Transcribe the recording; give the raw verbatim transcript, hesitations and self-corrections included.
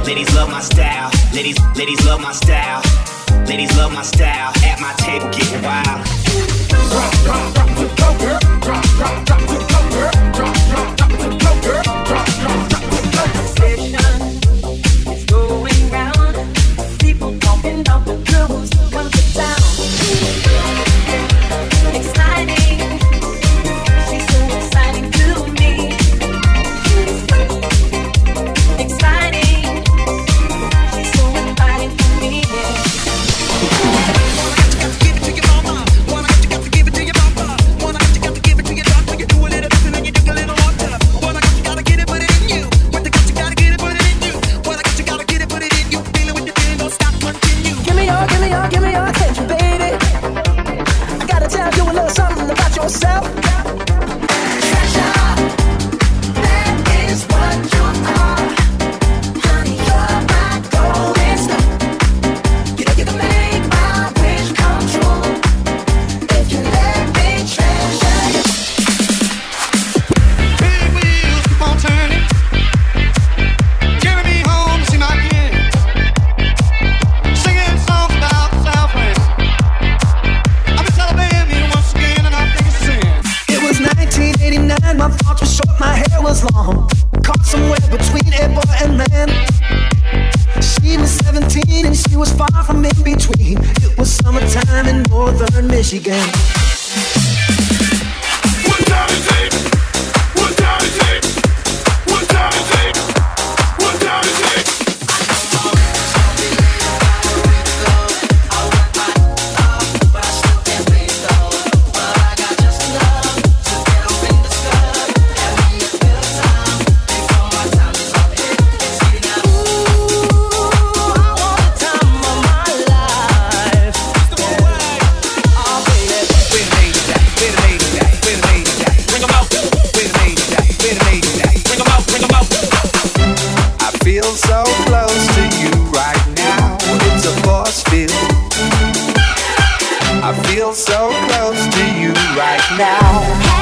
Ladies love my style. Ladies, ladies love my style. Ladies love my style. At my table getting wild. Drop, drop, drop to go, girl. Drop, drop, drop to go, girl. Drop, drop, drop to go, girl. Drop, drop, drop to go. Conversation is going round. People talking about the girls come to town. Exciting. She's so exciting to me. Exciting. She's so inviting to me. Give it to your mama. Wanna got you got to give it to your papa. Wanna got you got to give it to your doctor. You do a little this and then you do a little more tough. Wanna got you gotta get it, put it in you. What the got you gotta get it, put it in you. Wanna got you gotta get it, put it in you. Feeling what you feeling, don't stop, continue. Give me your, give me your, give me your attention, baby. I gotta tell you a little something about yourself. Treasure, that is what you are. Honey, you're my golden star. You know you can make my wish come true if you let me treasure you. Big wheels keep on turning, carry me home to see my kid, singing songs about the Southland. I've been celebrating me once again, and I think it's a sin. It was nineteen eighty-nine, my thoughts were short, my hair was long. Caught somewhere between a boy and man. She was seventeen and she was far from in between. It was summertime in northern Michigan. What time is it? What time is it? What time is it? What time is it? I feel so close to you right now. It's a force field. I feel so close to you right now.